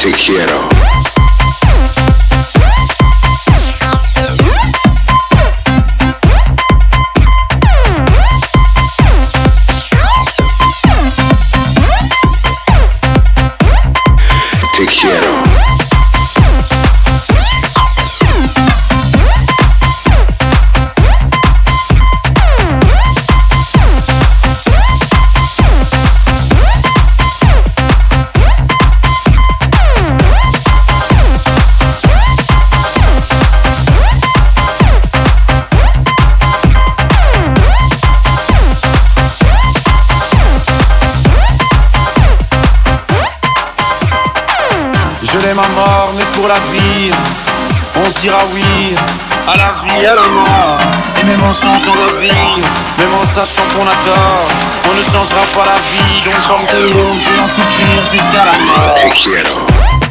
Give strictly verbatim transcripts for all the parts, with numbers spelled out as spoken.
Te quiero. Te quiero. Je l'aime à mort, mais pour la vie, on se dira oui à la vie, à la mort. Et même en changeant de vie, même en sachant qu'on a tort, on ne changera pas la vie. Donc comme tout le monde, je vais en souffrir jusqu'à la mort. Te quiero.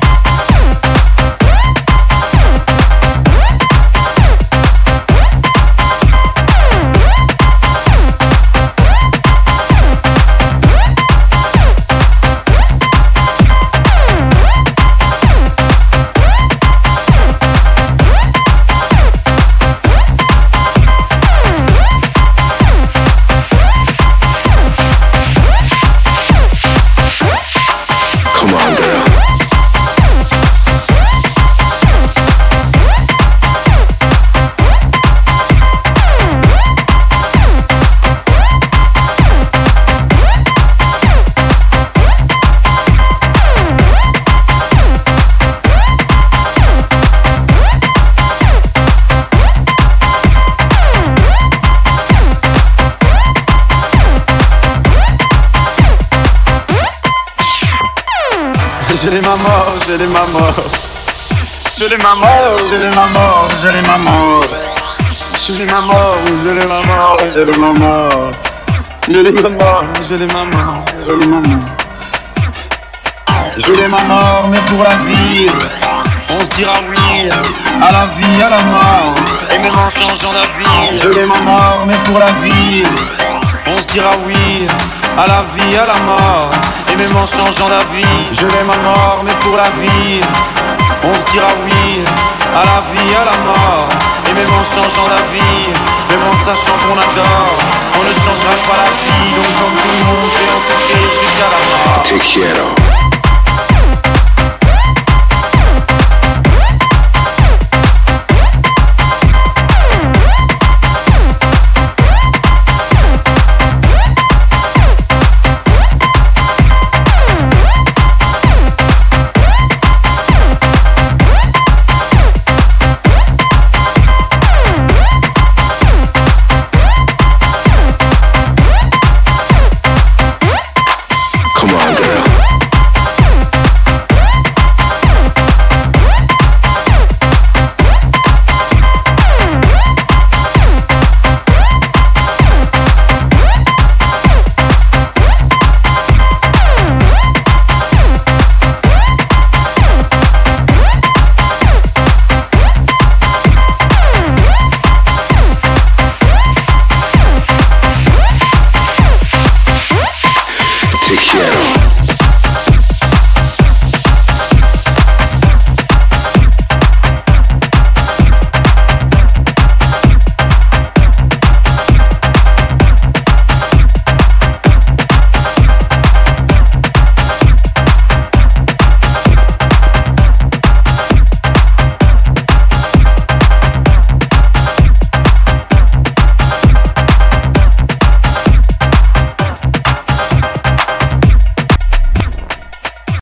Je l'aime à mort, je l'aime à mort. Je l'aime à mort, je l'aime à mort, je l'aime à mort. Je l'aime à mort, je l'aime à mort, je l'aime à mort. Je l'aime à mort, je l'aime à mort, je l'aime à mort. Je l'aime à mort, mais pour la vie, on se dira oui à la vie, à la mort. Et même en changeant la vie, je l'aime à mort, mais pour la vie, on se dira oui à la vie, à la mort. Et même en changeant la vie, je l'aime à mort, mais pour la vie, on se dira oui à la vie, à la mort. Et même en changeant la vie, même en sachant qu'on adore, on ne changera pas la vie. Donc comme tout le monde, je vais en souffrir jusqu'à la mort. Te quiero.